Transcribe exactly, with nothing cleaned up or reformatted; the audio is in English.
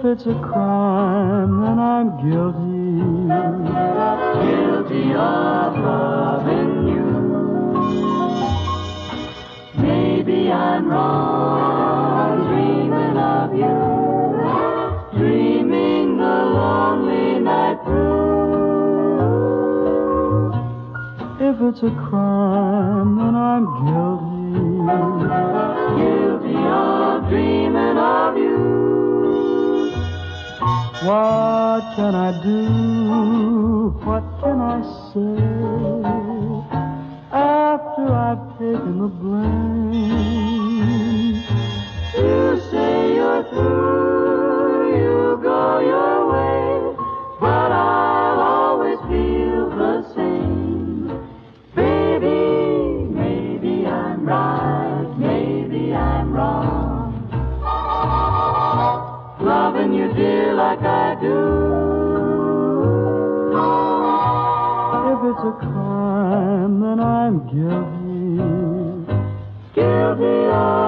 If it's a crime, then I'm guilty. Guilty of loving you. Maybe I'm wrong, dreaming of you, dreaming the lonely night through. If it's a crime, then I'm guilty. Guilty of dreaming of you. What can I do? What can I say? After I've taken the blame. You say you're through, you go your way, but I'll always feel the same. Baby, maybe I'm right, maybe I'm wrong, loving you, dear, like I do. If it's a crime, then I'm guilty. Guilty of